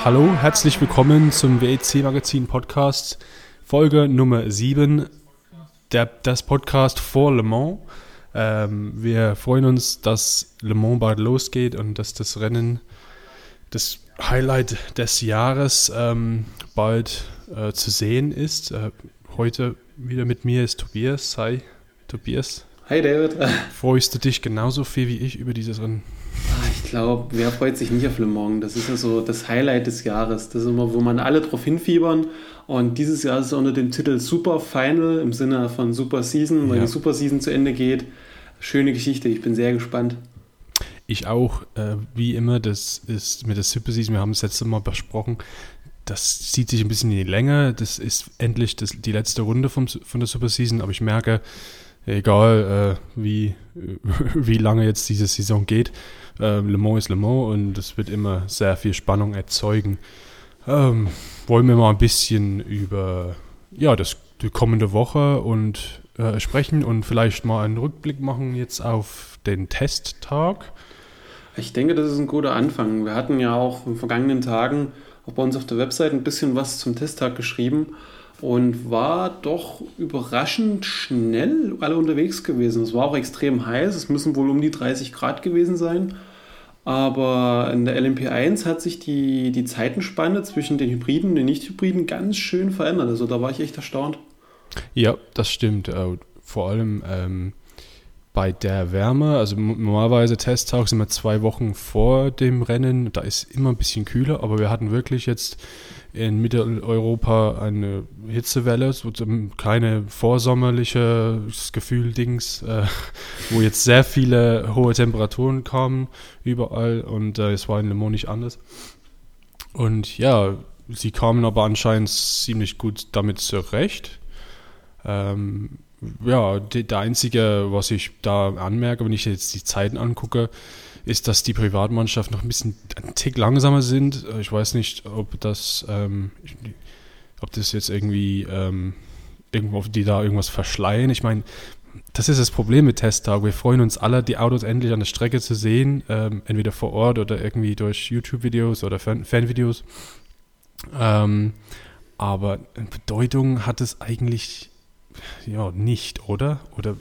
Hallo, herzlich willkommen zum WEC Magazin Podcast, Folge Nummer 7, das Podcast vor Le Mans. Wir freuen uns, dass Le Mans bald losgeht und dass das Rennen, das Highlight des Jahres, bald zu sehen ist. Heute wieder mit mir ist Tobias. Hi, Tobias. Hi David. Freust du dich genauso viel wie ich über dieses Rennen? Ich glaube, wer freut sich nicht auf Le Mans? Das ist ja so das Highlight des Jahres. Das ist immer, wo man alle drauf hinfiebern. Und dieses Jahr ist es unter dem Titel Super Final im Sinne von Super Season, weil die Super Season zu Ende geht. Schöne Geschichte, ich bin sehr gespannt. Ich auch, wie immer, das ist mit der Super Season, wir haben es letztes Mal besprochen, das zieht sich ein bisschen in die Länge. Das ist endlich die letzte Runde von der Super Season, aber ich merke, egal wie lange jetzt diese Saison geht, Le Mans ist Le Mans und es wird immer sehr viel Spannung erzeugen. Wollen wir mal ein bisschen über die kommende Woche und sprechen und vielleicht mal einen Rückblick machen jetzt auf den Testtag? Ich denke, das ist ein guter Anfang. Wir hatten ja auch in den vergangenen Tagen auch bei uns auf der Website ein bisschen was zum Testtag geschrieben und war doch überraschend schnell alle unterwegs gewesen. Es war auch extrem heiß, es müssen wohl um die 30 Grad gewesen sein. Aber in der LMP1 hat sich die Zeitenspanne zwischen den Hybriden und den Nicht-Hybriden ganz schön verändert. Also da war ich echt erstaunt. Ja, das stimmt. Vor allem bei der Wärme, also normalerweise Testtag sind wir 2 Wochen vor dem Rennen, da ist immer ein bisschen kühler, aber wir hatten wirklich jetzt in Mitteleuropa eine Hitzewelle, so keine vorsommerliches Gefühl-Dings, wo jetzt sehr viele hohe Temperaturen kamen überall und es war in Le Mans nicht anders. Und ja, sie kamen aber anscheinend ziemlich gut damit zurecht. Der einzige, was ich da anmerke, wenn ich jetzt die Zeiten angucke, ist, dass die Privatmannschaften noch ein Tick langsamer sind. Ich weiß nicht, ob das jetzt irgendwie ob die da irgendwas verschleiern. Ich meine, das ist das Problem mit Testtag. Wir freuen uns alle, die Autos endlich an der Strecke zu sehen, entweder vor Ort oder irgendwie durch YouTube-Videos oder Fanvideos. Aber Bedeutung hat es eigentlich nicht, oder?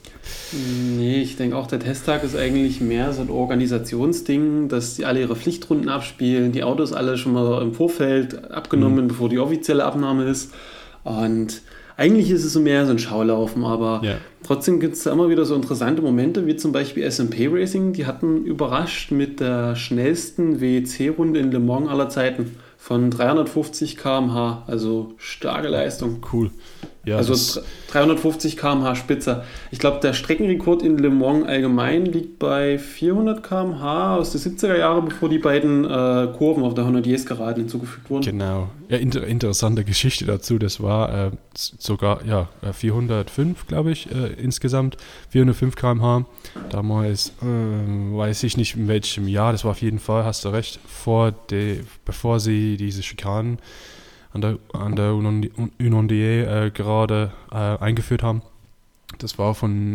Nee, ich denke auch, der Testtag ist eigentlich mehr so ein Organisationsding, dass die alle ihre Pflichtrunden abspielen, die Autos alle schon mal im Vorfeld abgenommen, bevor die offizielle Abnahme ist. Und eigentlich ist es so mehr so ein Schaulaufen, aber trotzdem gibt es da immer wieder so interessante Momente, wie zum Beispiel SMP Racing. Die hatten überrascht mit der schnellsten WEC-Runde in Le Mans aller Zeiten von 350 km/h, also starke Leistung. Cool. Ja, also 350 km/h Spitze. Ich glaube, der Streckenrekord in Le Mans allgemein liegt bei 400 km/h aus den 70er Jahren, bevor die beiden Kurven auf der Honodiers-Geraden hinzugefügt wurden. Genau. Ja, interessante Geschichte dazu. Das war sogar 405, glaube ich, insgesamt. 405 km/h. Damals weiß ich nicht in welchem Jahr. Das war auf jeden Fall, hast du recht, bevor sie diese Schikanen an der Hunaudière gerade eingeführt haben. Das war von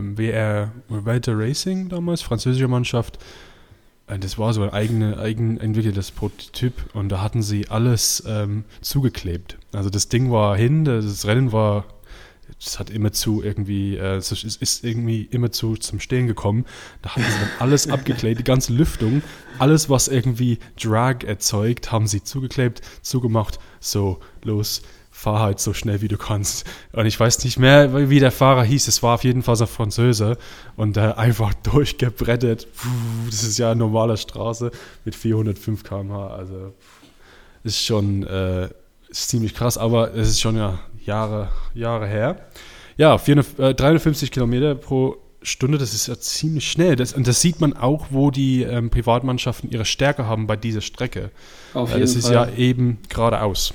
WR Welter Racing damals, französische Mannschaft. Das war so ein eigen entwickeltes Prototyp und da hatten sie alles zugeklebt. Also das Ding war hin, das Rennen war, es hat immerzu irgendwie, es ist irgendwie immerzu zum Stehen gekommen. Da hatten sie dann alles abgeklebt, die ganze Lüftung, alles was irgendwie Drag erzeugt, haben sie zugeklebt, zugemacht, so, los, fahr halt so schnell wie du kannst. Und ich weiß nicht mehr, wie der Fahrer hieß, es war auf jeden Fall so ein Franzose und einfach durchgebrettet. Das ist ja eine normale Straße mit 405 km/h, also ist schon ist ziemlich krass, aber es ist schon Jahre her. Ja, 350 Kilometer pro Stunde, das ist ja ziemlich schnell. Und das sieht man auch, wo die Privatmannschaften ihre Stärke haben bei dieser Strecke. Auf jeden das ist Fall. Ja eben geradeaus.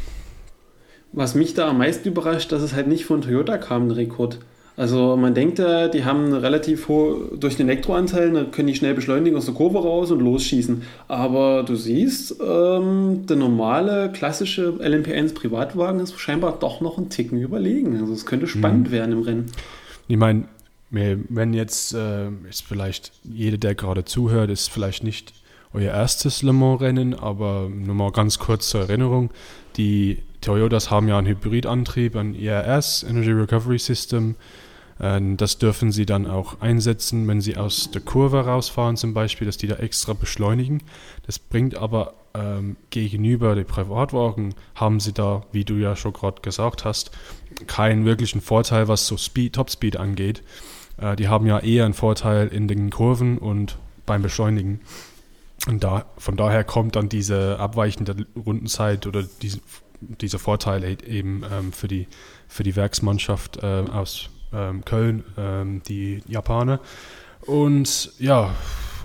Was mich da am meisten überrascht, dass es halt nicht von Toyota kam, der Rekord. Also man denkt ja, die haben eine relativ hohe, durch den Elektroanteil, da können die schnell beschleunigen aus der Kurve raus und losschießen. Aber du siehst, der normale, klassische LMP1 Privatwagen ist scheinbar doch noch einen Ticken überlegen. Also es könnte spannend werden im Rennen. Ich meine, wenn jetzt ist vielleicht jeder, der gerade zuhört, ist vielleicht nicht euer erstes Le Mans-Rennen, aber nur mal ganz kurz zur Erinnerung. Die Toyotas haben ja einen Hybridantrieb, ein ERS, Energy Recovery System. Das dürfen sie dann auch einsetzen, wenn sie aus der Kurve rausfahren zum Beispiel, dass die da extra beschleunigen. Das bringt aber gegenüber den Privatwagen, haben sie da, wie du ja schon gerade gesagt hast, keinen wirklichen Vorteil, was so Topspeed angeht. Die haben ja eher einen Vorteil in den Kurven und beim Beschleunigen. Und von daher kommt dann diese abweichende Rundenzeit oder dieser Vorteil eben für die Werksmannschaft aus Köln, die Japaner. Und ja,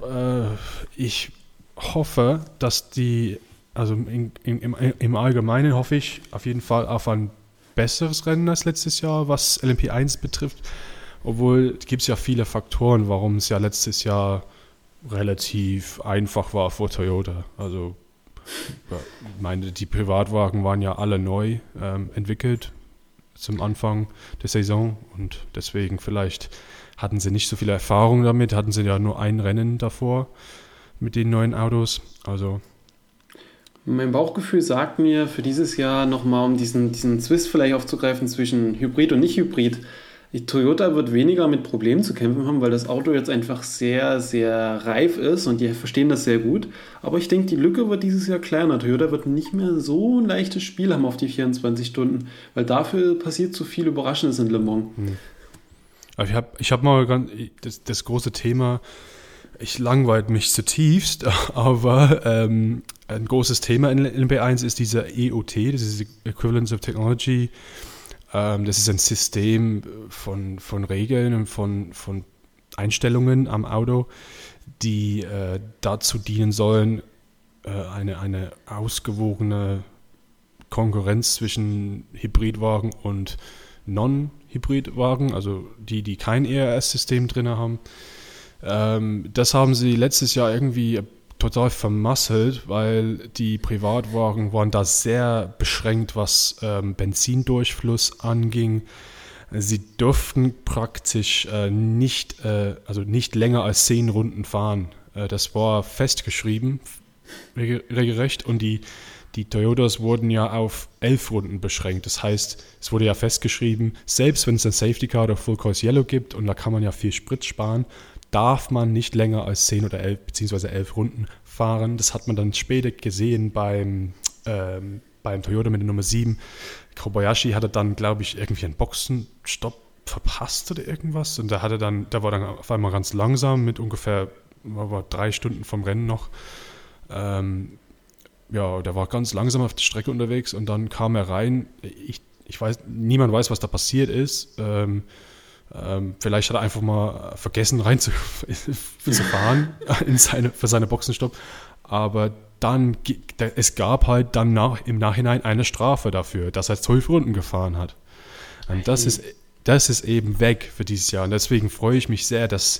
ich hoffe, dass also im Allgemeinen hoffe ich auf jeden Fall auf ein besseres Rennen als letztes Jahr, was LMP1 betrifft. Obwohl, es gibt ja viele Faktoren, warum es ja letztes Jahr relativ einfach war vor Toyota. Also, ich meine, die Privatwagen waren ja alle neu entwickelt zum Anfang der Saison und deswegen vielleicht hatten sie nicht so viele Erfahrung damit, hatten sie ja nur ein Rennen davor mit den neuen Autos. Also mein Bauchgefühl sagt mir für dieses Jahr nochmal, um diesen Zwist vielleicht aufzugreifen zwischen Hybrid und Nicht-Hybrid, Toyota wird weniger mit Problemen zu kämpfen haben, weil das Auto jetzt einfach sehr, sehr reif ist und die verstehen das sehr gut. Aber ich denke, die Lücke wird dieses Jahr kleiner. Toyota wird nicht mehr so ein leichtes Spiel haben auf die 24 Stunden, weil dafür passiert zu viel Überraschendes in Le Mans. Also ich hab mal das große Thema, ich langweile mich zutiefst, aber ein großes Thema in LMP1 ist dieser EOT, das ist Equivalence of Technology. Das ist ein System von Regeln und von Einstellungen am Auto, die dazu dienen sollen, eine ausgewogene Konkurrenz zwischen Hybridwagen und Non-Hybridwagen, also die kein ERS-System drin haben. Das haben sie letztes Jahr irgendwie total vermasselt, weil die Privatwagen waren da sehr beschränkt, was Benzindurchfluss anging. Sie durften praktisch nicht länger als 10 Runden fahren. Das war festgeschrieben, regelrecht, und die Toyotas wurden ja auf 11 Runden beschränkt. Das heißt, es wurde ja festgeschrieben, selbst wenn es ein Safety Car oder Full Course Yellow gibt, und da kann man ja viel Sprit sparen, darf man nicht länger als 10 oder 11 bzw. 11 Runden fahren. Das hat man dann später gesehen beim Toyota mit der Nummer 7. Kobayashi hatte dann, glaube ich, irgendwie einen Boxenstopp verpasst oder irgendwas. Und der war dann auf einmal ganz langsam mit ungefähr 3 Stunden vom Rennen noch. Der war ganz langsam auf der Strecke unterwegs und dann kam er rein. Niemand weiß, was da passiert ist. Vielleicht hat er einfach mal vergessen reinzufahren für seine Boxenstopp. Aber es gab halt dann im Nachhinein eine Strafe dafür, dass er 12 Runden gefahren hat. Und das ist eben weg für dieses Jahr. Und deswegen freue ich mich sehr, dass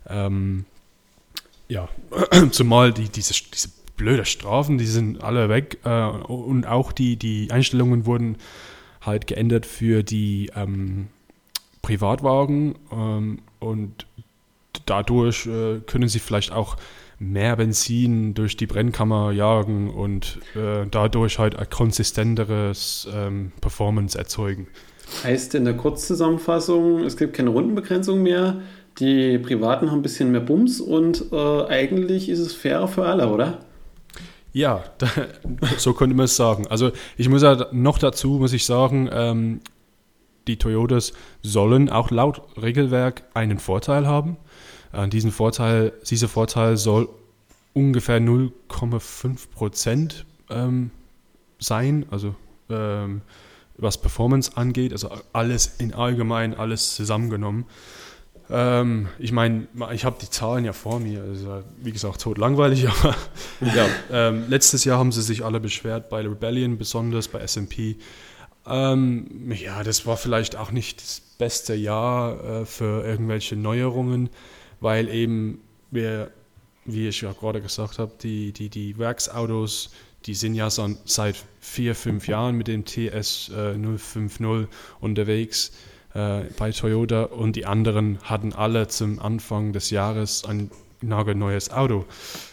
zumal diese blöde Strafen, die sind alle weg. Und auch die Einstellungen wurden halt geändert für die Privatwagen und dadurch können sie vielleicht auch mehr Benzin durch die Brennkammer jagen und dadurch halt ein konsistenteres Performance erzeugen. Heißt in der Kurzzusammenfassung, es gibt keine Rundenbegrenzung mehr, die Privaten haben ein bisschen mehr Bums und eigentlich ist es fairer für alle, oder? Ja, so könnte man es sagen. Also ich muss ja noch dazu, muss ich sagen, die Toyotas sollen auch laut Regelwerk einen Vorteil haben. Dieser Vorteil soll ungefähr 0,5% sein, also was Performance angeht, also alles zusammengenommen. Ich meine, ich habe die Zahlen ja vor mir, also wie gesagt, totlangweilig, aber letztes Jahr haben sie sich alle beschwert, bei Rebellion, besonders bei SMP. Das war vielleicht auch nicht das beste Jahr für irgendwelche Neuerungen, weil eben, wie ich ja gerade gesagt habe, die Werksautos, die sind ja seit 4-5 Jahren mit dem TS 050 unterwegs bei Toyota, und die anderen hatten alle zum Anfang des Jahres ein nagelneues Auto.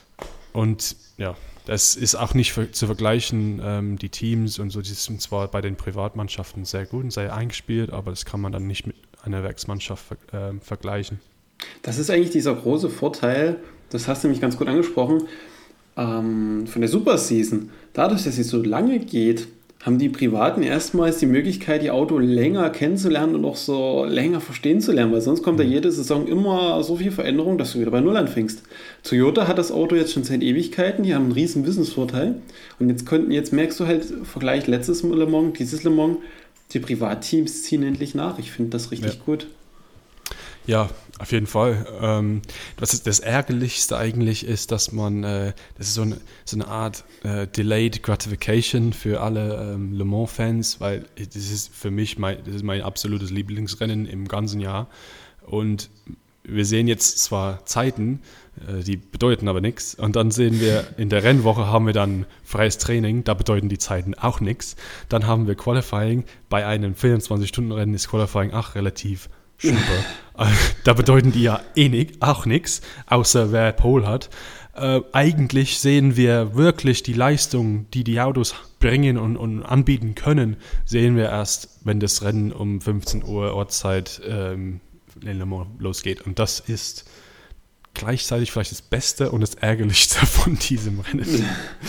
Und ja, das ist auch nicht zu vergleichen, die Teams und so, die sind zwar bei den Privatmannschaften sehr gut und sehr eingespielt, aber das kann man dann nicht mit einer Werksmannschaft vergleichen. Das ist eigentlich dieser große Vorteil, das hast du nämlich ganz gut angesprochen, von der Superseason. Dadurch, dass sie so lange geht, haben die Privaten erstmals die Möglichkeit, ihr Auto länger kennenzulernen und auch so länger verstehen zu lernen, weil sonst kommt ja jede Saison immer so viel Veränderung, dass du wieder bei Null anfängst. Toyota hat das Auto jetzt schon seit Ewigkeiten, die haben einen riesen Wissensvorteil und jetzt merkst du halt, Vergleich letztes Le Mans, dieses Le Mans, die Privatteams ziehen endlich nach. Ich finde das richtig gut. Ja, auf jeden Fall. Das Ärgerlichste eigentlich ist, dass man, das ist so eine Art Delayed Gratification für alle Le Mans-Fans, weil das ist für mich das ist mein absolutes Lieblingsrennen im ganzen Jahr. Und wir sehen jetzt zwar Zeiten, die bedeuten aber nichts. Und dann sehen wir, in der Rennwoche haben wir dann freies Training, da bedeuten die Zeiten auch nichts. Dann haben wir Qualifying, bei einem 24-Stunden-Rennen ist Qualifying auch relativ super. Da bedeuten die ja auch nichts, außer wer Pole hat. Eigentlich sehen wir wirklich die Leistung, die Autos bringen und anbieten können, sehen wir erst, wenn das Rennen um 15 Uhr Ortszeit in Le Mans losgeht. Und das ist gleichzeitig vielleicht das Beste und das Ärgerlichste von diesem Rennen.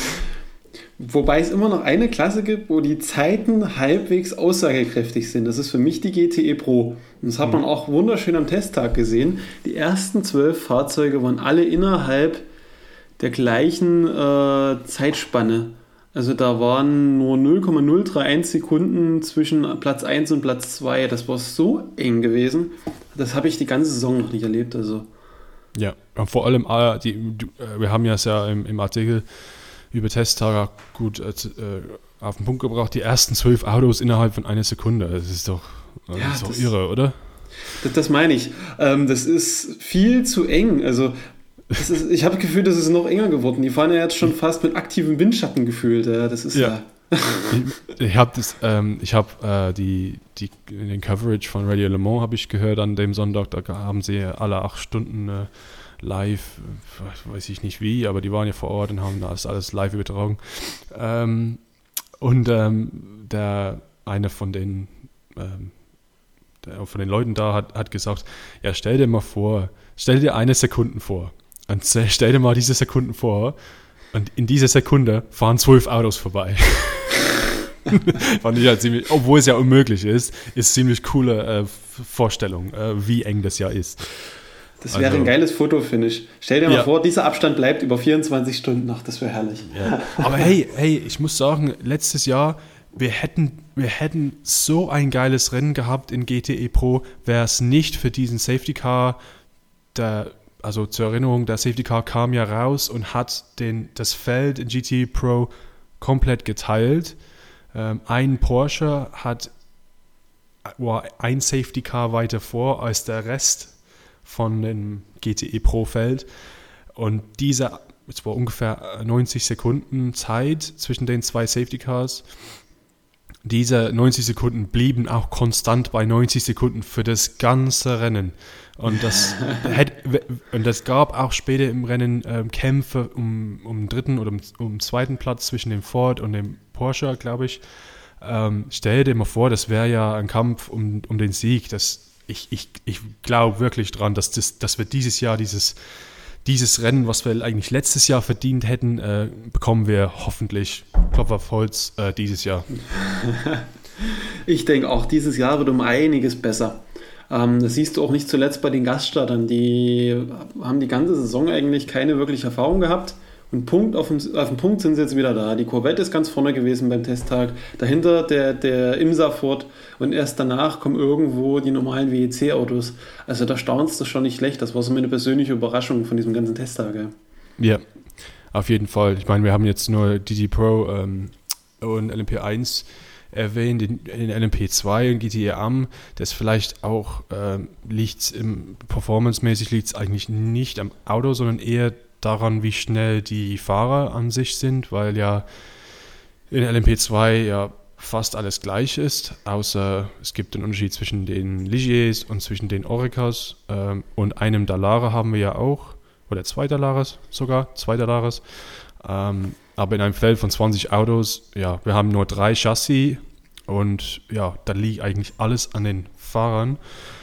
Wobei es immer noch eine Klasse gibt, wo die Zeiten halbwegs aussagekräftig sind. Das ist für mich die GTE Pro. Und das hat man auch wunderschön am Testtag gesehen. Die ersten 12 Fahrzeuge waren alle innerhalb der gleichen Zeitspanne. Also da waren nur 0,031 Sekunden zwischen Platz 1 und Platz 2. Das war so eng gewesen. Das habe ich die ganze Saison noch nicht erlebt. Also. Ja, und vor allem, wir haben ja im Artikel über Testtage gut auf den Punkt gebracht, die ersten 12 Autos innerhalb von einer Sekunde. Das ist doch irre, oder? Das meine ich. Das ist viel zu eng. Also ich habe das Gefühl, das ist noch enger geworden. Die fahren ja jetzt schon fast mit aktivem Windschatten gefühlt. Das ist ja. Ich habe den Coverage von Radio Le Mans habe ich gehört an dem Sonntag. Da haben sie alle 8 Stunden live, weiß ich nicht wie, aber die waren ja vor Ort und haben das alles live übertragen. Der eine von den Leuten da hat gesagt, ja, stell dir eine Sekunde vor und stell dir mal diese Sekunden vor und in dieser Sekunde fahren 12 Autos vorbei. Fand ich halt ziemlich, obwohl es ja unmöglich ist ziemlich coole Vorstellung, wie eng das ja ist. Das wäre ein geiles Fotofinish. Stell dir mal vor, dieser Abstand bleibt über 24 Stunden noch. Das wäre herrlich. Ja. Aber hey, ich muss sagen, letztes Jahr, wir hätten so ein geiles Rennen gehabt in GTE Pro, wäre es nicht für diesen Safety Car, also zur Erinnerung, der Safety Car kam ja raus und hat das Feld in GTE Pro komplett geteilt. Ein Porsche war ein Safety Car weiter vor als der Rest von dem GTE Pro-Feld. Und es war ungefähr 90 Sekunden Zeit zwischen den zwei Safety Cars. Diese 90 Sekunden blieben auch konstant bei 90 Sekunden für das ganze Rennen. Und das gab auch später im Rennen Kämpfe um den dritten oder um den zweiten Platz zwischen dem Ford und dem Porsche, glaube ich. Stell dir mal vor, das wäre ja ein Kampf um den Sieg. Ich glaube wirklich dran, dass wir dieses Jahr dieses Rennen, was wir eigentlich letztes Jahr verdient hätten, bekommen wir hoffentlich, Klopf auf Holz, dieses Jahr. Ich denke auch, dieses Jahr wird um einiges besser. Das siehst du auch nicht zuletzt bei den Gaststartern. Die haben die ganze Saison eigentlich keine wirkliche Erfahrung gehabt. Und auf dem Punkt sind sie jetzt wieder da. Die Corvette ist ganz vorne gewesen beim Testtag. Dahinter der Imsa Ford. Und erst danach kommen irgendwo die normalen WEC-Autos. Also da staunst du schon nicht schlecht. Das war so meine persönliche Überraschung von diesem ganzen Testtag. Ja, auf jeden Fall. Ich meine, wir haben jetzt nur GT Pro und LMP1 erwähnt, in LMP2 und GTE Am. Das vielleicht auch performancemäßig liegt es eigentlich nicht am Auto, sondern eher daran, wie schnell die Fahrer an sich sind, weil ja in LMP2 ja fast alles gleich ist, außer es gibt einen Unterschied zwischen den Ligiers und zwischen den Orecas und einem Dallara haben wir ja auch, oder $2 sogar, $2. Aber in einem Feld von 20 Autos, ja, wir haben nur 3 Chassis und ja, da liegt eigentlich alles an den Fahrern.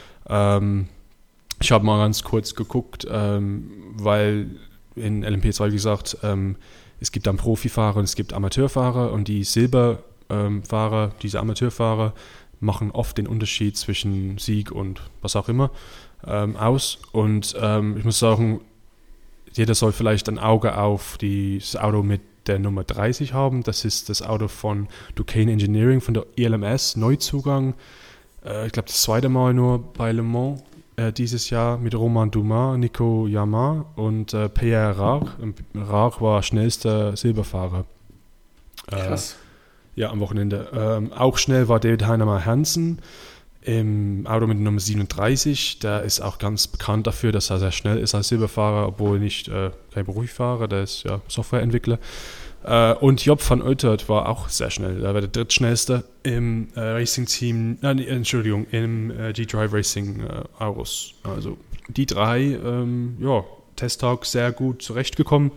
Ich habe mal ganz kurz geguckt, weil in LMP2, wie gesagt, es gibt dann Profifahrer und es gibt Amateurfahrer und die Silberfahrer, diese Amateurfahrer, machen oft den Unterschied zwischen Sieg und was auch immer aus. Und ich muss sagen, jeder soll vielleicht ein Auge auf das Auto mit der Nummer 30 haben. Das ist das Auto von Duquesne Engineering, von der ELMS, Neuzugang. Ich glaube, das zweite Mal nur bei Le Mans dieses Jahr mit Romain Dumas, Nico Yama und Pierre Rach. Rach war schnellster Silberfahrer. Krass. Ja, am Wochenende. Auch schnell war David Heinemeier Hansen im Auto mit Nummer 37. Der ist auch ganz bekannt dafür, dass er sehr schnell ist als Silberfahrer, obwohl nicht kein Berufsfahrer, der ist ja Softwareentwickler. Und Job van Uitert war auch sehr schnell. Er war der drittschnellste im Racing-Team, im G-Drive Racing Aurus. Also die 3, Testtag sehr gut zurechtgekommen.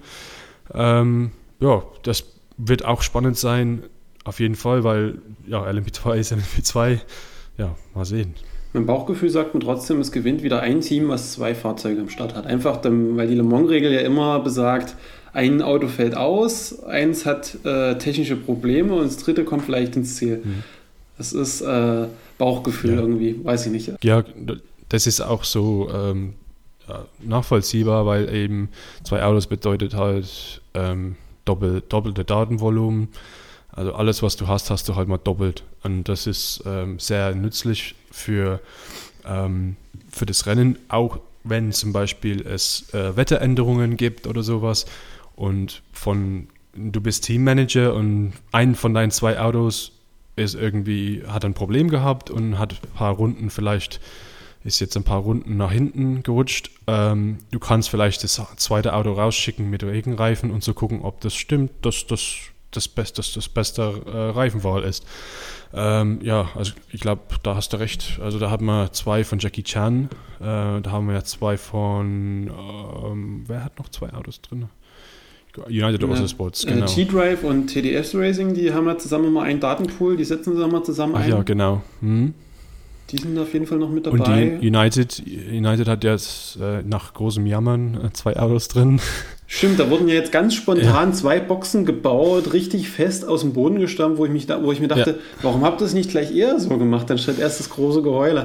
Das wird auch spannend sein, auf jeden Fall, weil ja, LMP2 ist LMP2. Ja, mal sehen. Mein Bauchgefühl sagt mir trotzdem, es gewinnt wieder ein Team, was 2 Fahrzeuge am Start hat. Einfach, weil die Le Mans-Regel ja immer besagt, ein Auto fällt aus, eins hat technische Probleme und das dritte kommt vielleicht ins Ziel. Das ist Bauchgefühl irgendwie, weiß ich nicht. Ja, das ist auch so nachvollziehbar, weil eben 2 Autos bedeutet halt doppelte Datenvolumen. Also alles, was du hast du halt mal doppelt. Und das ist sehr nützlich für das Rennen, auch wenn zum Beispiel es Wetteränderungen gibt oder sowas. Und du bist Teammanager und einen von deinen 2 Autos hat ein Problem gehabt und hat ein paar Runden ist jetzt ein paar Runden nach hinten gerutscht. Du kannst vielleicht das zweite Auto rausschicken mit Regenreifen und so gucken, ob das stimmt, dass das beste Reifenwahl ist. Also ich glaube, da hast du recht. Also da haben wir 2 von Jackie Chan, da haben wir 2 von, wer hat noch 2 Autos drin? United Autosports, genau. G-Drive und TDS Racing, die haben ja zusammen immer einen Datenpool, die setzen sie mal zusammen ein. Ja, genau. Die sind auf jeden Fall noch mit dabei. Und die United hat jetzt nach großem Jammern 2 Autos drin. Stimmt, da wurden ja jetzt ganz spontan 2 Boxen gebaut, richtig fest aus dem Boden gestampft, wo ich mir dachte, warum habt ihr das nicht gleich eher so gemacht, anstatt erst das große Geheule.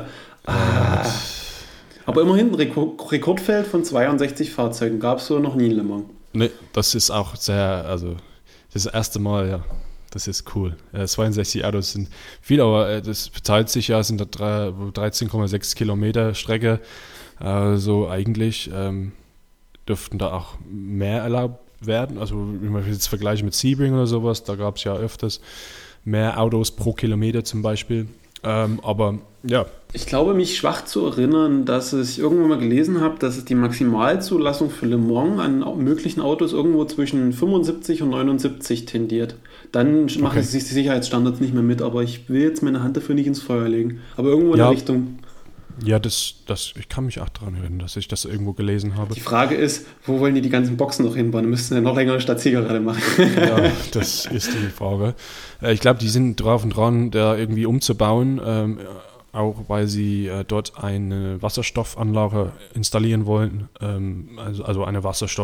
Aber immerhin ein Rekordfeld von 62 Fahrzeugen gab es so noch nie in Le Mans. Ne, das ist auch das erste Mal, ja. Das ist cool. 62 Autos sind viel, aber das verteilt sich ja, sind da 13,6 Kilometer Strecke. Also eigentlich dürften da auch mehr erlaubt werden. Also wenn man jetzt vergleiche mit Sebring oder sowas, da gab es ja öfters mehr Autos pro Kilometer zum Beispiel. Aber ja. Ich glaube, mich schwach zu erinnern, dass ich irgendwann mal gelesen habe, dass es die Maximalzulassung für Le Mans an möglichen Autos irgendwo zwischen 75 und 79 tendiert. Dann machen sich die Sicherheitsstandards nicht mehr mit, aber ich will jetzt meine Hand dafür nicht ins Feuer legen. Aber irgendwo in der Richtung. Ja, ich kann mich auch daran erinnern, dass ich das irgendwo gelesen habe. Die Frage ist, wo wollen die ganzen Boxen noch hinbauen? Die müssten ja noch länger statt Zielgerade machen. Ja, das ist die Frage. Ich glaube, die sind drauf und dran, da irgendwie umzubauen, auch weil sie dort eine Wasserstoffanlage installieren wollen, also eine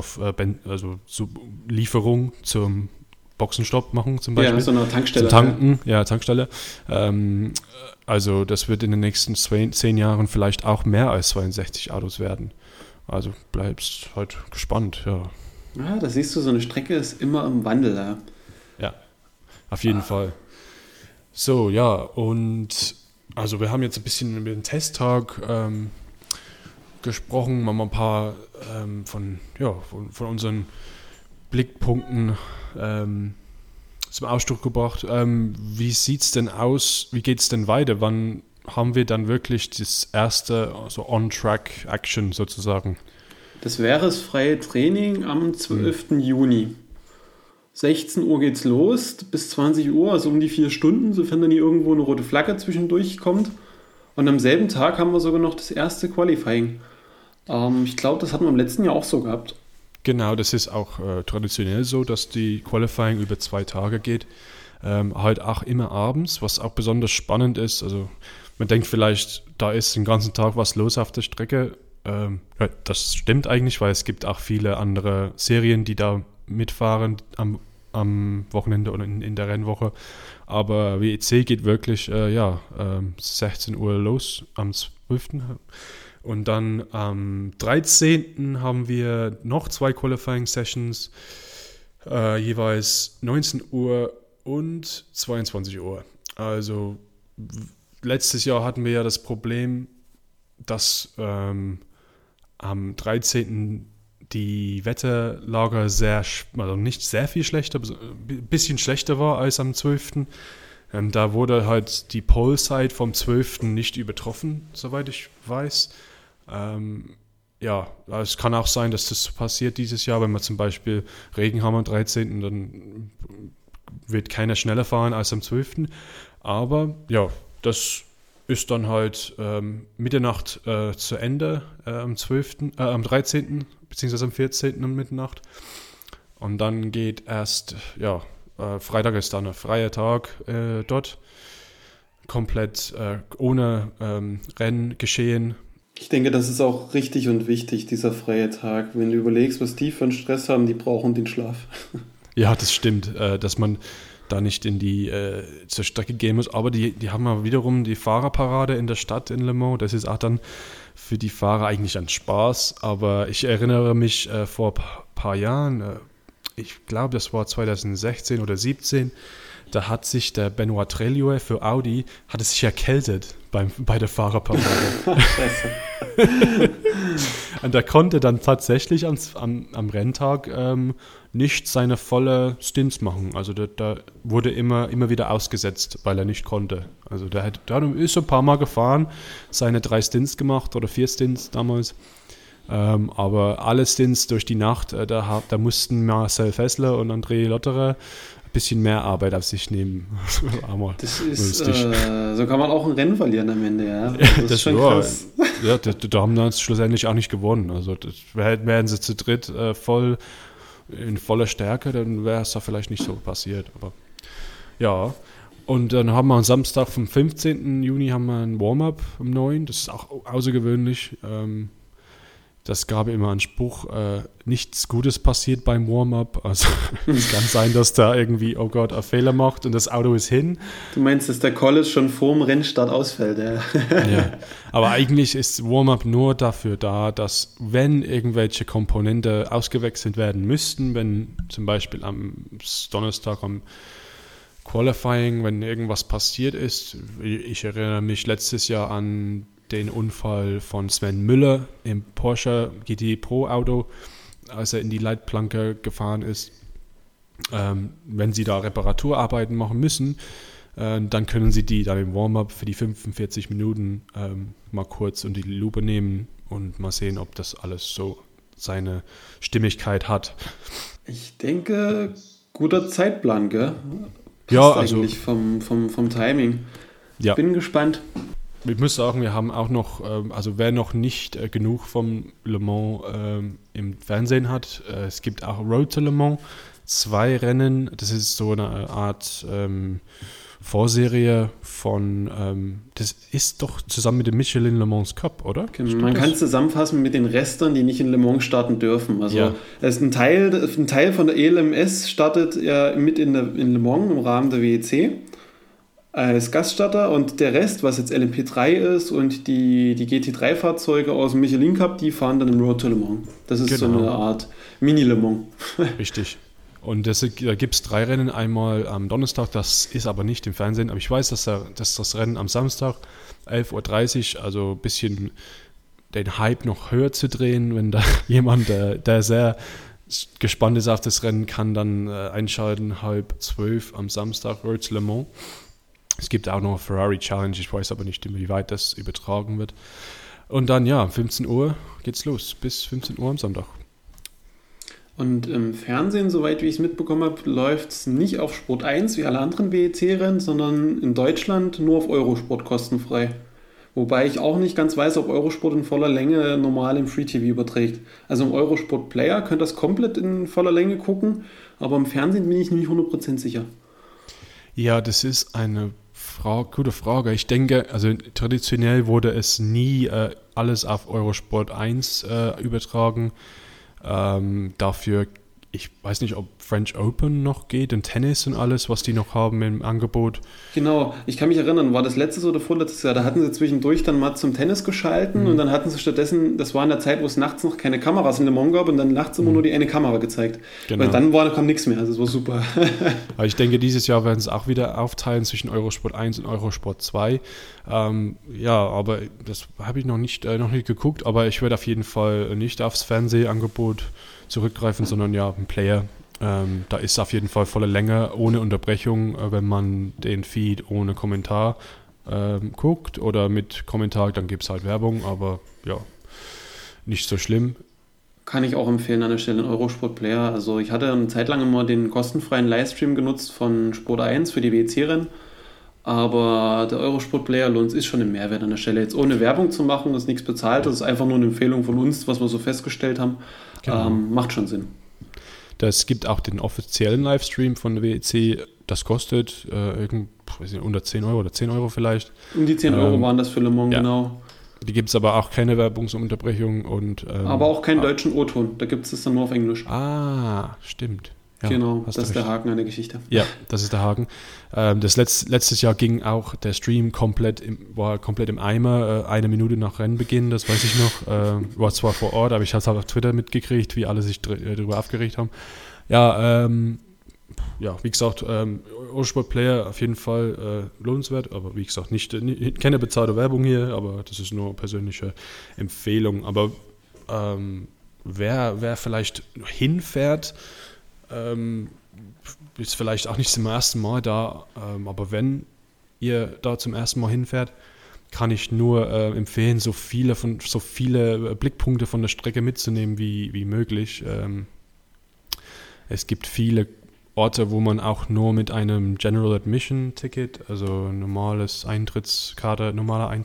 Lieferung zum Boxenstopp machen zum Beispiel. Ja, so eine Tankstelle. Zum Tanken, Tankstelle. Also das wird in den nächsten 10 Jahren vielleicht auch mehr als 62 Autos werden. Also bleibst halt gespannt, ja. Ja, da siehst du, so eine Strecke ist immer im Wandel. Ja, ja, auf jeden Fall. So, ja, und also wir haben jetzt ein bisschen über den Testtag gesprochen, mal ein paar von unseren Blickpunkten zum Ausdruck gebracht. Wie sieht es denn aus? Wie geht es denn weiter? Wann haben wir dann wirklich das erste On-Track-Action sozusagen? Das wäre das freie Training am 12. Juni. 16 Uhr geht's los, bis 20 Uhr, also um die 4 Stunden, sofern dann hier irgendwo eine rote Flagge zwischendurch kommt. Und am selben Tag haben wir sogar noch das erste Qualifying. Ich glaube, das hatten wir im letzten Jahr auch so gehabt. Genau, das ist auch traditionell so, dass die Qualifying über 2 Tage geht. Halt auch immer abends, was auch besonders spannend ist. Also man denkt vielleicht, da ist den ganzen Tag was los auf der Strecke. Ja, das stimmt eigentlich, weil es gibt auch viele andere Serien, die da mitfahren am Wochenende oder in der Rennwoche. Aber WEC geht wirklich 16 Uhr los am 12. Und dann am 13. haben wir noch 2 Qualifying Sessions, jeweils 19 Uhr und 22 Uhr. Also letztes Jahr hatten wir ja das Problem, dass am 13. die Wetterlage also nicht sehr viel schlechter, aber ein bisschen schlechter war als am 12. Da wurde halt die Pole-Side vom 12. nicht übertroffen, soweit ich weiß. Es kann auch sein, dass das passiert dieses Jahr, wenn wir zum Beispiel Regen haben am 13., dann wird keiner schneller fahren als am 12. Aber ja, das ist dann halt Mitternacht zu Ende am 13. beziehungsweise am 14. um Mitternacht. Und dann geht erst, Freitag ist dann ein freier Tag dort. Komplett ohne Renngeschehen. Ich denke, das ist auch richtig und wichtig, dieser freie Tag. Wenn du überlegst, was die für einen Stress haben, die brauchen den Schlaf. Ja, das stimmt, dass man da nicht zur Strecke gehen muss. Aber die haben ja wiederum die Fahrerparade in der Stadt in Le Mans. Das ist auch dann für die Fahrer eigentlich ein Spaß. Aber ich erinnere mich vor ein paar Jahren, ich glaube, das war 2016 oder 2017, da hat sich der Benoît Treillieu für Audi sich erkältet bei der Fahrerparade. Und er konnte dann tatsächlich am Renntag nicht seine volle Stints machen. Also da wurde immer wieder ausgesetzt, weil er nicht konnte. Also der ist so ein paar Mal gefahren, seine 3 Stints gemacht oder 4 Stints damals. Aber alle Stints durch die Nacht, da mussten Marcel Fessler und André Lotterer ein bisschen mehr Arbeit auf sich nehmen. Das ist, so kann man auch ein Rennen verlieren am Ende, ja. Das ist schon krass. Ja, da haben wir schlussendlich auch nicht gewonnen. Also wären sie zu dritt in voller Stärke, dann wäre es da vielleicht nicht so passiert. Aber ja, und dann haben wir am Samstag vom 15. Juni haben wir ein Warm-up um 9. Das ist auch außergewöhnlich. Das gab immer einen Spruch, nichts Gutes passiert beim Warm-up. Also es kann sein, dass da irgendwie, oh Gott, ein Fehler macht und das Auto ist hin. Du meinst, dass der College schon vorm Rennstart ausfällt, ja. Ja, aber eigentlich ist Warm-up nur dafür da, dass wenn irgendwelche Komponente ausgewechselt werden müssten, wenn zum Beispiel am Donnerstag am Qualifying, wenn irgendwas passiert ist. Ich erinnere mich letztes Jahr an den Unfall von Sven Müller im Porsche GT Pro Auto, als er in die Leitplanke gefahren ist. Wenn Sie da Reparaturarbeiten machen müssen, dann können Sie die dann im Warm-up für die 45 Minuten mal kurz unter die Lupe nehmen und mal sehen, ob das alles so seine Stimmigkeit hat. Ich denke, guter Zeitplan, gell? Passt ja, also eigentlich vom Timing. Ja. Bin gespannt. Ich muss sagen, wir haben auch noch, also wer noch nicht genug vom Le Mans im Fernsehen hat, es gibt auch Road to Le Mans, 2 Rennen, das ist so eine Art Vorserie von, das ist doch zusammen mit dem Michelin Le Mans Cup, oder? Man kann es zusammenfassen mit den Restern, die nicht in Le Mans starten dürfen. Also ja. Es ist ein Teil von der ELMS startet ja mit in Le Mans im Rahmen der WEC. Als Gaststarter und der Rest, was jetzt LMP3 ist und die GT3-Fahrzeuge aus dem Michelin Cup, die fahren dann im Road to Le Mans. Das ist so eine Art Mini-Le Mans. Richtig. Und da gibt es 3 Rennen, einmal am Donnerstag, das ist aber nicht im Fernsehen, aber ich weiß, dass das Rennen am Samstag 11.30 Uhr, also ein bisschen den Hype noch höher zu drehen, wenn da jemand, der sehr gespannt ist auf das Rennen, kann dann einschalten, 11:30 am Samstag, Road to Le Mans. Es gibt auch noch eine Ferrari Challenge, ich weiß aber nicht, inwieweit das übertragen wird. Und dann, 15 Uhr geht's los, bis 15 Uhr am Sonntag. Und im Fernsehen, soweit wie ich es mitbekommen habe, läuft es nicht auf Sport 1 wie alle anderen WEC-Rennen, sondern in Deutschland nur auf Eurosport kostenfrei. Wobei ich auch nicht ganz weiß, ob Eurosport in voller Länge normal im Free TV überträgt. Also im Eurosport Player könnt ihr das komplett in voller Länge gucken, aber im Fernsehen bin ich nicht 100% sicher. Ja, das ist eine gute Frage. Ich denke, also traditionell wurde es nie alles auf Eurosport 1 übertragen. Dafür, ich weiß nicht, ob French Open noch geht und Tennis und alles, was die noch haben im Angebot. Genau, ich kann mich erinnern, war das letztes oder vorletztes Jahr, da hatten sie zwischendurch dann mal zum Tennis geschalten und dann hatten sie stattdessen, das war in der Zeit, wo es nachts noch keine Kameras in Le Mans gab und dann nachts immer nur die eine Kamera gezeigt. Genau. Weil dann kam nichts mehr, also es war super. Aber ich denke, dieses Jahr werden sie auch wieder aufteilen zwischen Eurosport 1 und Eurosport 2. Ja, aber das habe ich noch nicht geguckt, aber ich werde auf jeden Fall nicht aufs Fernsehangebot zurückgreifen, sondern ja, ein Player. Da ist auf jeden Fall volle Länge, ohne Unterbrechung, wenn man den Feed ohne Kommentar guckt oder mit Kommentar, dann gibt es halt Werbung, aber ja, nicht so schlimm. Kann ich auch empfehlen an der Stelle, einen Eurosport Player. Also ich hatte eine Zeit lang immer den kostenfreien Livestream genutzt von Sport 1 für die WEC-Rennen, aber der Eurosport Player lohnt ist schon ein Mehrwert an der Stelle. Jetzt ohne Werbung zu machen, ist nichts bezahlt, das ist einfach nur eine Empfehlung von uns, was wir so festgestellt haben. Genau. Macht schon Sinn. Es gibt auch den offiziellen Livestream von der WEC, das kostet unter 10 Euro oder 10 Euro vielleicht. Um die 10 Euro waren das für Le Mans, ja. Genau. Die gibt es aber auch keine Werbungsunterbrechung. Aber auch keinen deutschen O-Ton, da gibt es das dann nur auf Englisch. Ah, stimmt. Ja, genau, das ist der Haken an der Geschichte. Ja, das ist der Haken. Letztes Jahr ging auch der Stream war komplett im Eimer, 1 Minute nach Rennbeginn, das weiß ich noch. War zwar vor Ort, aber ich habe es halt auf Twitter mitgekriegt, wie alle sich darüber aufgeregt haben. Ja, wie gesagt, Eurosport Player auf jeden Fall lohnenswert, aber wie gesagt, keine bezahlte Werbung hier, aber das ist nur persönliche Empfehlung. Aber wer vielleicht hinfährt, ist vielleicht auch nicht zum ersten Mal da, aber wenn ihr da zum ersten Mal hinfährt, kann ich nur empfehlen, so viele Blickpunkte von der Strecke mitzunehmen wie möglich. Es gibt viele Orte, wo man auch nur mit einem General Admission Ticket, also normale Eintrittskarte,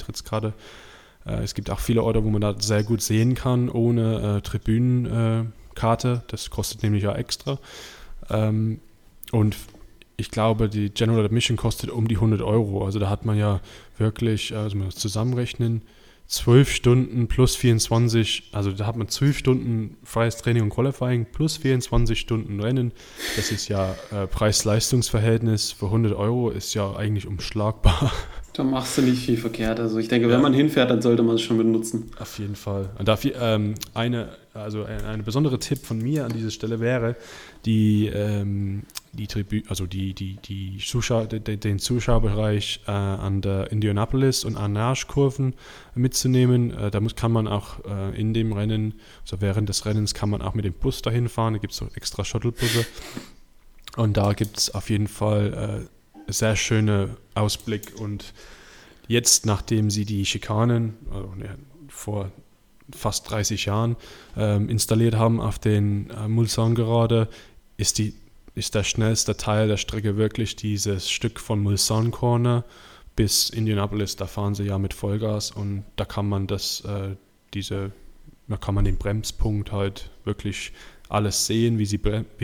es gibt auch viele Orte, wo man da sehr gut sehen kann, ohne Tribünenkarte. Das kostet nämlich ja extra. Und ich glaube, die General Admission kostet um die 100 Euro. Also da hat man ja wirklich, also man muss zusammenrechnen, 12 Stunden plus 24, also da hat man 12 Stunden freies Training und Qualifying plus 24 Stunden Rennen. Das ist ja Preis-Leistungs-Verhältnis für 100 Euro ist ja eigentlich unschlagbar. Da machst du nicht viel verkehrt. Also ich denke, wenn man hinfährt, dann sollte man es schon benutzen. Auf jeden Fall. Und dafür eine besondere Tipp von mir an dieser Stelle wäre, den Zuschauerbereich an der Indianapolis und Arnage-Kurven mitzunehmen. Kann man auch in dem Rennen, also während des Rennens, kann man auch mit dem Bus dahin fahren. Da gibt es auch extra Shuttlebusse. Und da gibt es auf jeden Fall sehr schöne Ausblick. Und jetzt, nachdem sie die Schikanen vor fast 30 Jahren installiert haben auf den Mulsanne-Gerade, ist der schnellste Teil der Strecke wirklich dieses Stück von Mulsanne Corner bis Indianapolis. Da fahren sie ja mit Vollgas und da kann man da kann man den Bremspunkt halt wirklich alles sehen, wie sie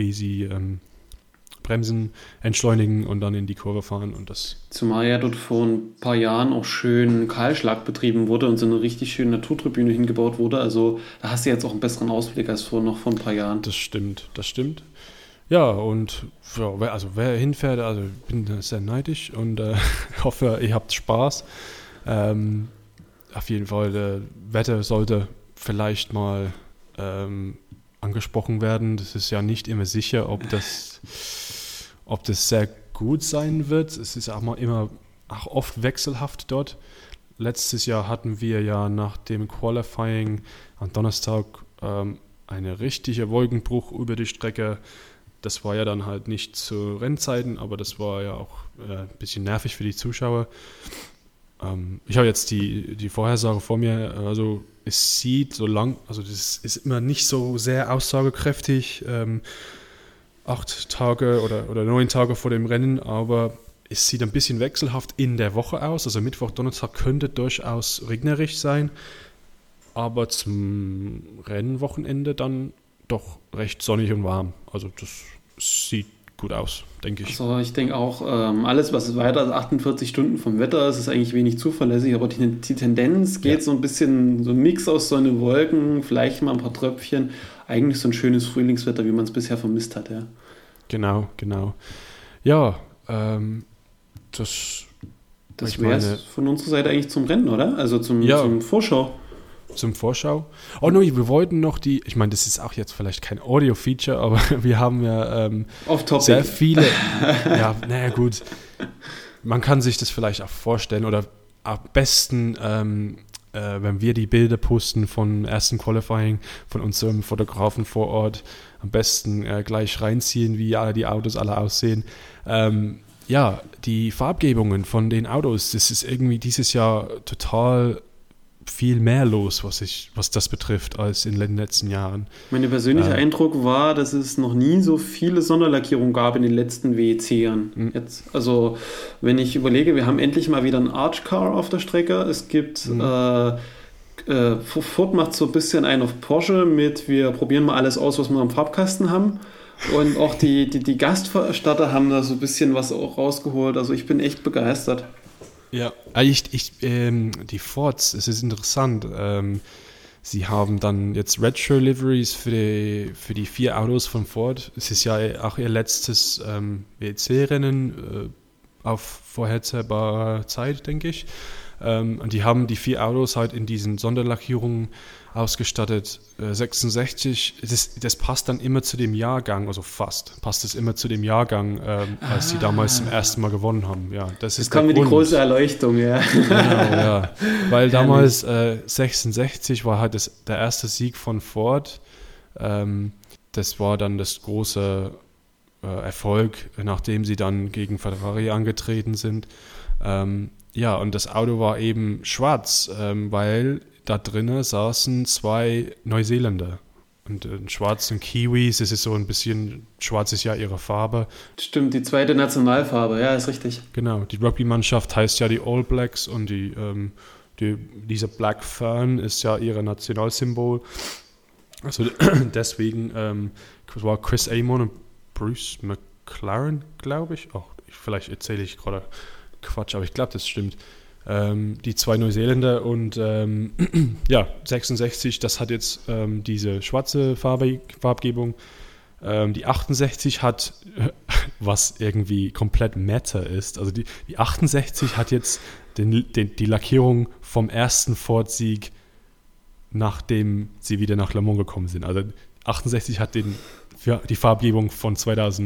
bremsen, entschleunigen und dann in die Kurve fahren. Und das zumal ja dort vor ein paar Jahren auch schön Kahlschlag betrieben wurde und so eine richtig schöne Naturtribüne hingebaut wurde. Also da hast du jetzt auch einen besseren Ausblick als noch vor ein paar Jahren. Das stimmt. Ja, und wer hinfährt, also ich bin sehr neidisch und hoffe, ihr habt Spaß. Auf jeden Fall, das Wetter sollte vielleicht mal angesprochen werden. Das ist ja nicht immer sicher, ob das sehr gut sein wird. Es ist auch oft wechselhaft dort. Letztes Jahr hatten wir ja nach dem Qualifying am Donnerstag einen richtigen Wolkenbruch über die Strecke. Das war ja dann halt nicht zu Rennzeiten, aber das war ja auch ein bisschen nervig für die Zuschauer. Ich habe jetzt die Vorhersage vor mir, also es sieht so lang, also das ist immer nicht so sehr aussagekräftig, 8 Tage oder 9 Tage vor dem Rennen, aber es sieht ein bisschen wechselhaft in der Woche aus. Also Mittwoch, Donnerstag könnte durchaus regnerisch sein, aber zum Rennwochenende dann doch recht sonnig und warm. Also das sieht gut aus, denke ich. Also ich denke auch, alles, was weiter als 48 Stunden vom Wetter ist, ist eigentlich wenig zuverlässig, aber die Tendenz geht so ein bisschen, so ein Mix aus Sonne, Wolken, vielleicht mal ein paar Tröpfchen. Eigentlich so ein schönes Frühlingswetter, wie man es bisher vermisst hat, ja. Genau. Ja, das wäre es von unserer Seite eigentlich zum Rennen, oder? Also zum Vorschau. Zum Vorschau. Oh no, wir wollten noch ich meine, das ist auch jetzt vielleicht kein Audio-Feature, aber wir haben ja sehr viele. Ja, naja, gut. Man kann sich das vielleicht auch vorstellen oder am besten, wenn wir die Bilder posten von ersten Qualifying, von unserem Fotografen vor Ort, am besten gleich reinziehen, wie die Autos alle aussehen. Ja, die Farbgebungen von den Autos, das ist irgendwie dieses Jahr total viel mehr los, was das betrifft, als in den letzten Jahren. Mein persönlicher Eindruck war, dass es noch nie so viele Sonderlackierungen gab in den letzten WEC-Jahren. Also, wenn ich überlege, wir haben endlich mal wieder ein Arch-Car auf der Strecke. Es gibt Ford macht so ein bisschen einen auf Porsche mit, wir probieren mal alles aus, was wir am Farbkasten haben. Und auch die Gastveranstalter haben da so ein bisschen was auch rausgeholt. Also ich bin echt begeistert. Ja, die Fords, es ist interessant. Sie haben dann jetzt Retro-Liveries für die 4 Autos von Ford. Es ist ja auch ihr letztes WEC-Rennen auf vorhersehbarer Zeit, denke ich. Und die haben die 4 Autos halt in diesen Sonderlackierungen ausgestattet. 66, das passt dann immer zu dem Jahrgang, also fast, passt es immer zu dem Jahrgang, als sie damals zum ersten Mal gewonnen haben. Ja, das ist kam mir die große Erleuchtung, ja. Genau, ja. Weil damals 66 war halt der erste Sieg von Ford. Das war dann das große Erfolg, nachdem sie dann gegen Ferrari angetreten sind. Ja, und das Auto war eben schwarz, weil da drinnen saßen 2 Neuseeländer. Und schwarz und Kiwis, das ist so ein bisschen, schwarz ist ja ihre Farbe. Stimmt, die zweite Nationalfarbe, ja, ist richtig. Genau, die Rugby-Mannschaft heißt ja die All Blacks und dieser Black Fern ist ja ihr Nationalsymbol. Also deswegen war Chris Amon und Bruce McLaren, glaube ich. Vielleicht erzähle ich gerade Quatsch, aber ich glaube, das stimmt. Die 2 Neuseeländer und 66, das hat jetzt diese schwarze Farbgebung. Die 68 hat, was irgendwie komplett Meta ist, also die 68 hat jetzt die Lackierung vom ersten Ford-Sieg, nachdem sie wieder nach Le Mans gekommen sind. Also 68 hat die Farbgebung von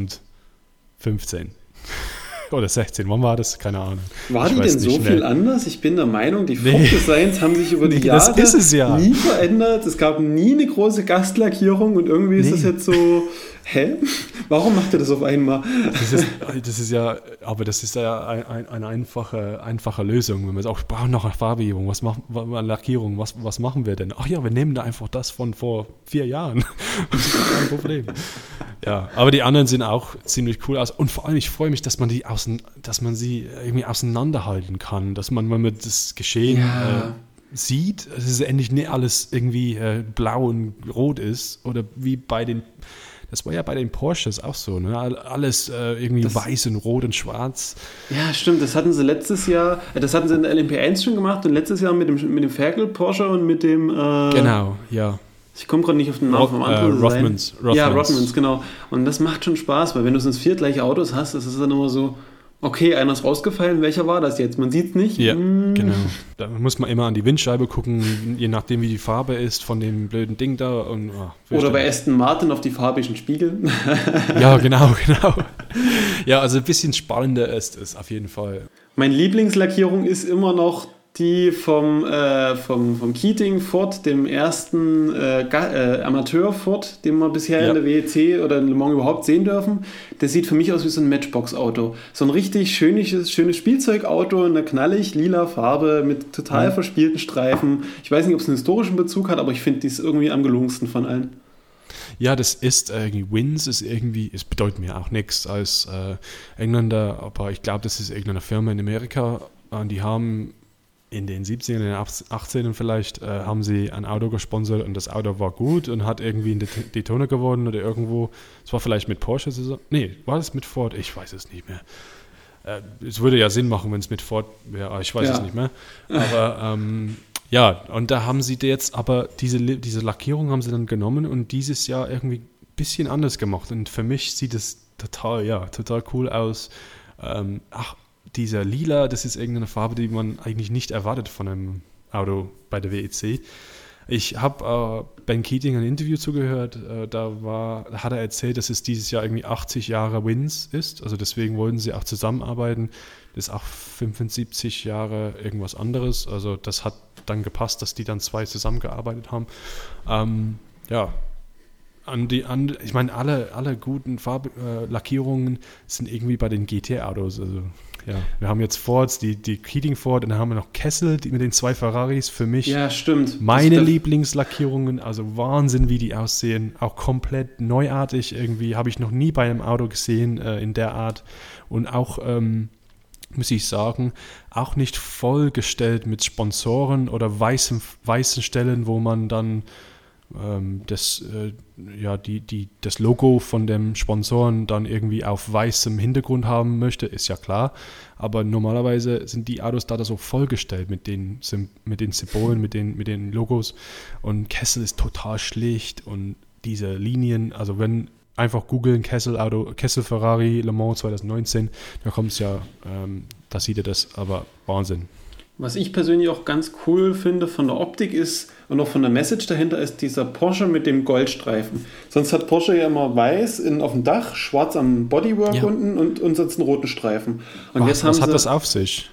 2015. Oder 16, wann war das? Keine Ahnung. War die denn so viel anders? Ich bin der Meinung, die Ford-Designs haben sich über die Jahre nie verändert. Es gab nie eine große Gastlackierung und irgendwie ist das jetzt so, hä? Warum macht ihr das auf einmal? Das ist ja eine einfache Lösung. Wenn man sagt, ich brauche noch eine Farbgebung, Lackierung, was machen wir denn? Ach ja, wir nehmen da einfach das von vor 4 Jahren. Das ist kein Problem. Ja, aber die anderen sehen auch ziemlich cool aus. Und vor allem, ich freue mich, dass man sie irgendwie auseinanderhalten kann. Dass man, wenn man das Geschehen sieht, dass es endlich nicht alles irgendwie blau und rot ist. Oder wie das war ja bei den Porsches auch so, ne? Alles irgendwie weiß und rot und schwarz. Ja, stimmt. Das hatten sie letztes Jahr, das hatten sie in der LMP1 schon gemacht und letztes Jahr mit dem Ferkel Porsche und mit dem... genau, ja. Ich komme gerade nicht auf den Namen vom anderen. Rothmans. Ja, Rothmans, genau. Und das macht schon Spaß, weil wenn du sonst 4 gleiche Autos hast, das ist dann immer so, okay, einer ist rausgefallen, welcher war das jetzt? Man sieht es nicht. Ja, genau. Da muss man immer an die Windscheibe gucken, je nachdem wie die Farbe ist von dem blöden Ding da. Oder bei Aston Martin auf die farbischen Spiegel. Ja, genau. Ja, also ein bisschen spannender ist es auf jeden Fall. Meine Lieblingslackierung ist immer noch die vom Keating Ford, dem ersten Amateur Ford, den wir bisher in der WEC oder in Le Mans überhaupt sehen dürfen. Der sieht für mich aus wie so ein Matchbox-Auto. So ein richtig schönes Spielzeugauto in einer knallig lila Farbe mit total verspielten Streifen. Ich weiß nicht, ob es einen historischen Bezug hat, aber ich finde, die ist irgendwie am gelungensten von allen. Ja, das ist irgendwie Wins, ist irgendwie, es bedeutet mir auch nichts als Engländer, aber ich glaube, das ist irgendeine Firma in Amerika und die haben in den 70ern, in den 18ern vielleicht, haben sie ein Auto gesponsert und das Auto war gut und hat irgendwie in Daytona gewonnen oder irgendwo, es war vielleicht mit Porsche, nee, war das mit Ford? Ich weiß es nicht mehr. Es würde ja Sinn machen, wenn es mit Ford wäre, ich weiß es nicht mehr. Aber ja, und da haben sie jetzt, aber diese Lackierung haben sie dann genommen und dieses Jahr irgendwie ein bisschen anders gemacht. Und für mich sieht es total cool aus. Dieser Lila, das ist irgendeine Farbe, die man eigentlich nicht erwartet von einem Auto bei der WEC. Ich habe Ben Keating ein Interview zugehört, da hat er erzählt, dass es dieses Jahr irgendwie 80 Jahre Wins ist, also deswegen wollten sie auch zusammenarbeiten. Das ist auch 75 Jahre irgendwas anderes, also das hat dann gepasst, dass die dann zwei zusammengearbeitet haben. Ich meine, alle guten Lackierungen sind irgendwie bei den GT-Autos. Also, ja, wir haben jetzt Fords, die Keating Ford, und dann haben wir noch Kessel mit den zwei Ferraris. Für mich meine Lieblingslackierungen. Also Wahnsinn, wie die aussehen. Auch komplett neuartig irgendwie. Habe ich noch nie bei einem Auto gesehen in der Art. Und auch, muss ich sagen, auch nicht vollgestellt mit Sponsoren oder weißen Stellen, wo man dann das Logo von dem Sponsoren dann irgendwie auf weißem Hintergrund haben möchte, ist ja klar. Aber normalerweise sind die Autos da so vollgestellt mit den Symbolen, mit den Logos. Und Kessel ist total schlicht und diese Linien, also wenn einfach googeln Kessel Ferrari Le Mans 2019, da kommt es ja, da sieht ihr das, aber Wahnsinn. Was ich persönlich auch ganz cool finde von der Optik ist und auch von der Message dahinter ist dieser Porsche mit dem Goldstreifen. Sonst hat Porsche ja immer weiß auf dem Dach, schwarz am Bodywork unten und sonst einen roten Streifen. Und was hat das auf sich?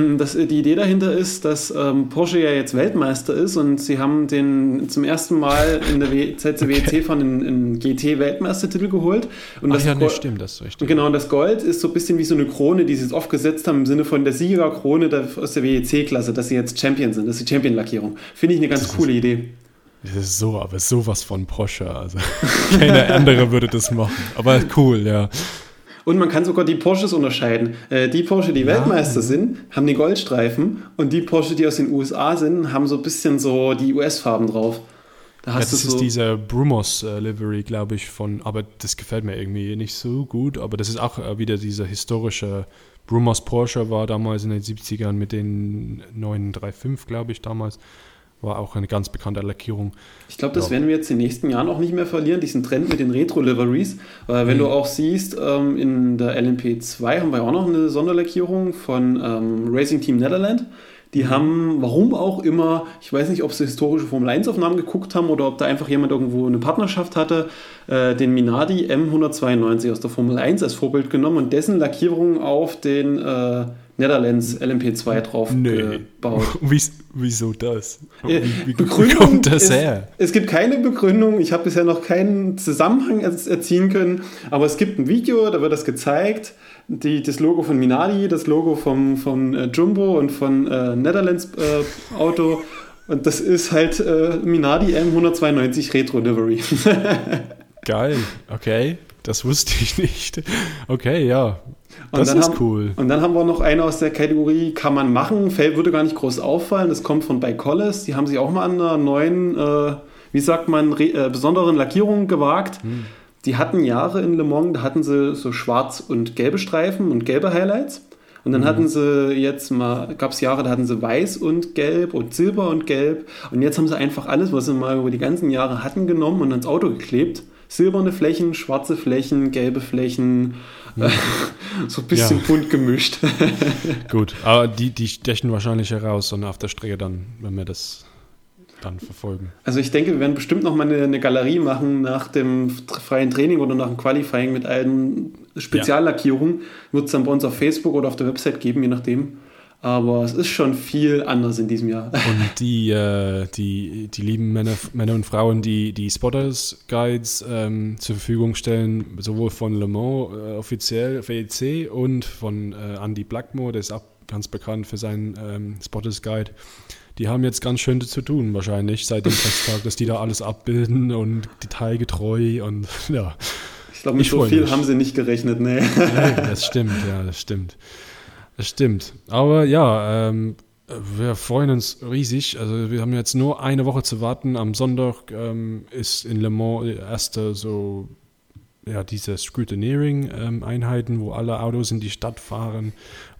Die Idee dahinter ist, dass Porsche ja jetzt Weltmeister ist und sie haben den zum ersten Mal in der WEC von einen GT-Weltmeistertitel geholt. Und stimmt, das ist richtig. Genau, und das Gold ist so ein bisschen wie so eine Krone, die sie jetzt aufgesetzt haben im Sinne von der Siegerkrone aus der WEC-Klasse, dass sie jetzt Champion sind. Das ist die Champion-Lackierung. Finde ich eine ganz coole Idee. Das ist aber sowas von Porsche. Also keiner andere würde das machen. Aber cool, ja. Und man kann sogar die Porsches unterscheiden. Die Porsche, die Weltmeister sind, haben den Goldstreifen und die Porsche, die aus den USA sind, haben so ein bisschen so die US-Farben drauf. Das ist dieser Brumos-Livery, glaube ich, aber das gefällt mir irgendwie nicht so gut, aber das ist auch wieder dieser historische Brumos Porsche war damals in den 70ern mit den 935, glaube ich, damals. War auch eine ganz bekannte Lackierung. Ich glaube, das werden wir jetzt in den nächsten Jahren auch nicht mehr verlieren, diesen Trend mit den Retro-Liveries. Weil wenn du auch siehst, in der LMP2 haben wir auch noch eine Sonderlackierung von Racing Team Netherlands. Die haben, warum auch immer, ich weiß nicht, ob sie historische Formel-1-Aufnahmen geguckt haben oder ob da einfach jemand irgendwo eine Partnerschaft hatte, den Minardi M192 aus der Formel 1 als Vorbild genommen und dessen Lackierung auf den Netherlands LMP2 drauf gebaut. Wieso das? Wie kommt das her? Es gibt keine Begründung, ich habe bisher noch keinen Zusammenhang erzielen können, aber es gibt ein Video, da wird das gezeigt, das Logo von Minardi, das Logo von Jumbo und von Netherlands Auto und das ist halt Minardi M192 Retro Livery. Geil, okay, das wusste ich nicht. Okay, ja. Das ist cool. Und dann haben wir noch eine aus der Kategorie, kann man machen, würde gar nicht groß auffallen, das kommt von Bike Collis, die haben sich auch mal an einer neuen, besonderen Lackierung gewagt. Die hatten Jahre in Le Mans, da hatten sie so schwarz und gelbe Streifen und gelbe Highlights. Und dann hatten sie gab es Jahre, da hatten sie weiß und gelb und silber und gelb. Und jetzt haben sie einfach alles, was sie mal über die ganzen Jahre hatten, genommen und ans Auto geklebt. Silberne Flächen, schwarze Flächen, gelbe Flächen, so ein bisschen bunt gemischt. Gut, aber die stechen wahrscheinlich heraus und auf der Strecke dann, wenn wir das dann verfolgen. Also ich denke, wir werden bestimmt noch mal eine Galerie machen nach dem freien Training oder nach dem Qualifying mit allen Speziallackierungen. Wird es dann bei uns auf Facebook oder auf der Website geben, je nachdem. Aber es ist schon viel anders in diesem Jahr. Und die lieben Männer und Frauen, die Spotters Guides zur Verfügung stellen, sowohl von Le Mans offiziell WEC und von Andy Blackmore, der ist auch ganz bekannt für seinen Spotters Guide. die haben jetzt ganz schön zu tun wahrscheinlich seit dem Testtag, dass die da alles abbilden und detailgetreu und ja. Ich glaube, mit so viel haben sie nicht gerechnet, ne? Nee, das stimmt, ja, das stimmt. Das stimmt. Aber ja, wir freuen uns riesig. Also wir haben jetzt nur eine Woche zu warten. Am Sonntag ist in Le Mans die erste so, ja, diese Scrutineering-Einheiten, wo alle Autos in die Stadt fahren,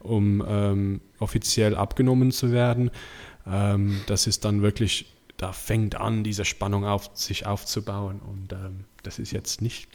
um offiziell abgenommen zu werden. Das ist dann wirklich, da fängt an, diese Spannung sich aufzubauen. Und das ist jetzt nicht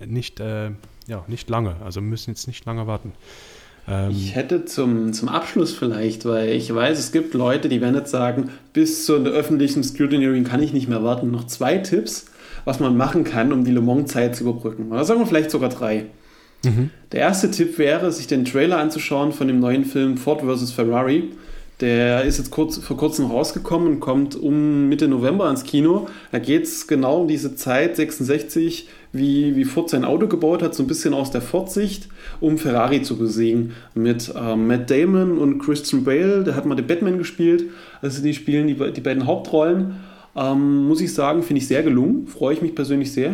lange. Also wir müssen jetzt nicht lange warten. Ich hätte zum Abschluss vielleicht, weil ich weiß, es gibt Leute, die werden jetzt sagen, bis zu der öffentlichen Scrutineering kann ich nicht mehr warten. Noch 2 Tipps, was man machen kann, um die Le Mans-Zeit zu überbrücken. Oder sagen wir vielleicht sogar 3. Mhm. Der erste Tipp wäre, sich den Trailer anzuschauen von dem neuen Film Ford vs. Ferrari. Der ist jetzt vor kurzem rausgekommen und kommt um Mitte November ins Kino. Da geht es genau um diese Zeit, 66, wie Ford sein Auto gebaut hat, so ein bisschen aus der Ford-Sicht, um Ferrari zu besiegen. Mit Matt Damon und Christian Bale, der hat mal den Batman gespielt. Also die spielen die beiden Hauptrollen. Muss ich sagen, finde ich sehr gelungen. Freue ich mich persönlich sehr.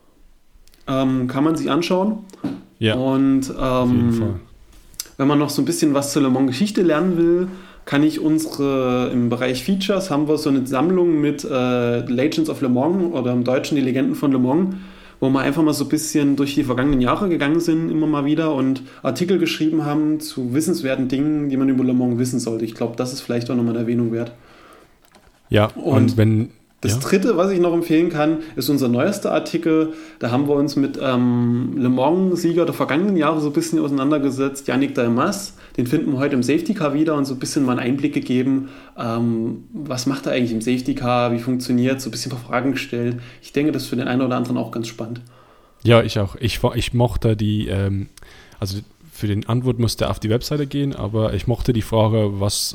Kann man sich anschauen. Ja, und auf jeden Fall. Wenn man noch so ein bisschen was zur Le Mans-Geschichte lernen will, kann ich im Bereich Features haben wir so eine Sammlung mit Legends of Le Mans oder im Deutschen die Legenden von Le Mans, wo wir einfach mal so ein bisschen durch die vergangenen Jahre gegangen sind, immer mal wieder und Artikel geschrieben haben zu wissenswerten Dingen, die man über Le Mans wissen sollte. Ich glaube, das ist vielleicht auch nochmal eine Erwähnung wert. Ja, und wenn... Das dritte, was ich noch empfehlen kann, ist unser neuester Artikel. Da haben wir uns mit Le Mans-Sieger der vergangenen Jahre so ein bisschen auseinandergesetzt, Yannick Dalmas. Den finden wir heute im Safety Car wieder und so ein bisschen mal einen Einblick gegeben, was macht er eigentlich im Safety Car, wie funktioniert es, so ein bisschen ein paar Fragen gestellt. Ich denke, das ist für den einen oder anderen auch ganz spannend. Ja, ich auch. Ich mochte die, also für den Antwort musste er auf die Webseite gehen, aber ich mochte die Frage, was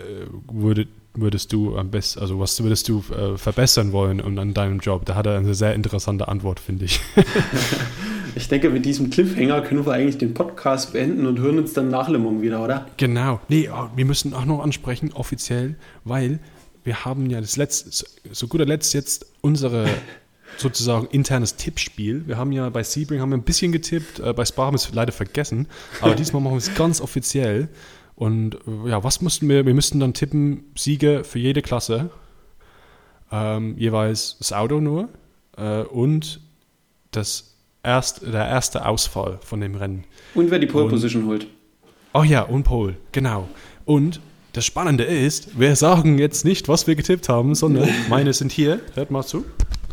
würdest du am besten, also was würdest du verbessern wollen und an deinem Job? Da hat er eine sehr interessante Antwort, finde ich. Ich denke, mit diesem Cliffhanger können wir eigentlich den Podcast beenden und hören uns dann nach Le Mans wieder, oder? Genau. Nee, wir müssen auch noch ansprechen, offiziell, weil wir haben ja zu guter Letzt jetzt unsere sozusagen internes Tippspiel. Wir haben ja bei Sebring ein bisschen getippt, bei Spa haben wir es leider vergessen, aber diesmal machen wir es ganz offiziell. Und ja, was mussten wir? Wir müssten dann tippen, Siege für jede Klasse, jeweils das Auto nur und der erste Ausfall von dem Rennen. Und wer die Pole Position holt. Oh ja, und Pole, genau. Und das Spannende ist, wir sagen jetzt nicht, was wir getippt haben, sondern meine sind hier, hört mal zu,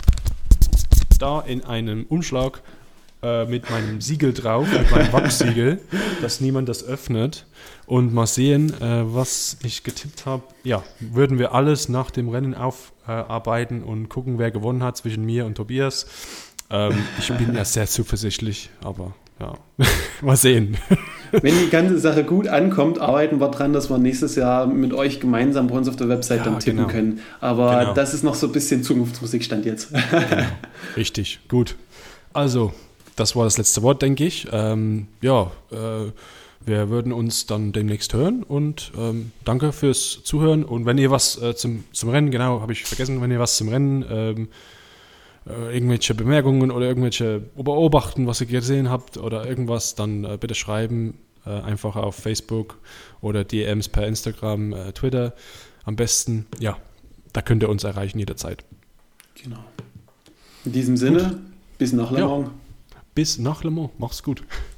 da in einem Umschlag mit meinem Siegel drauf, mit meinem Wachssiegel, dass niemand das öffnet. Und mal sehen, was ich getippt habe. Ja, würden wir alles nach dem Rennen aufarbeiten und gucken, wer gewonnen hat zwischen mir und Tobias. Ich bin ja sehr zuversichtlich, aber ja, mal sehen. Wenn die ganze Sache gut ankommt, arbeiten wir dran, dass wir nächstes Jahr mit euch gemeinsam bei uns auf der Website dann tippen können. Aber das ist noch so ein bisschen Zukunftsmusikstand jetzt. Genau. Richtig, gut. Also, das war das letzte Wort, denke ich. Wir würden uns dann demnächst hören und danke fürs Zuhören. Und wenn ihr was zum Rennen, genau, habe ich vergessen, wenn ihr was zum Rennen, irgendwelche Bemerkungen oder irgendwelche Beobachten, was ihr gesehen habt oder irgendwas, dann bitte schreiben, einfach auf Facebook oder DMs per Instagram, Twitter am besten. Ja, da könnt ihr uns erreichen jederzeit. Genau. In diesem Sinne, bis nach Le Mans. Bis nach Le Mans. Mach's gut.